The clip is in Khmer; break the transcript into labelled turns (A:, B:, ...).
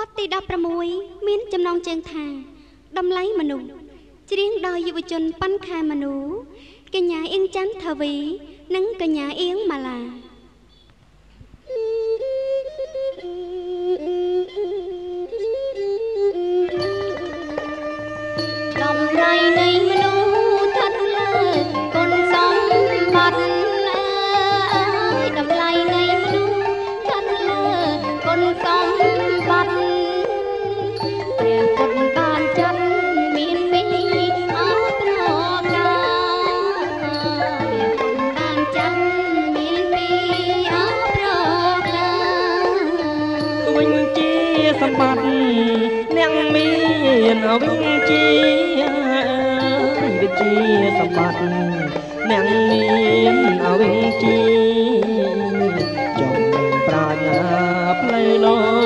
A: បទី16មានចំណងជើងថាតម្លៃមនុស្សច្រៀងដោយយុវជនប៉ាន់ខែមនុកញ្ញាអៀងច័ន្ទថាវីនិងកញ្ញាអៀងម៉ាឡាតម្លៃនៃមនុស្សថាត់លើគុណសម្បត្តិតម្លៃនៃមនុស្សថាត់លើគុណសម្បត្តិព្រះគុណបានចាត់មានពីអប្រការព្រះគុណបានចាត់មានពីអប្រការ
B: វិញជាសម្បត្តិអ្នកមានវិញជាសម្បត្តិអ្នកមានវិញជាចំប្រាជ្ញាផ្លូវលោក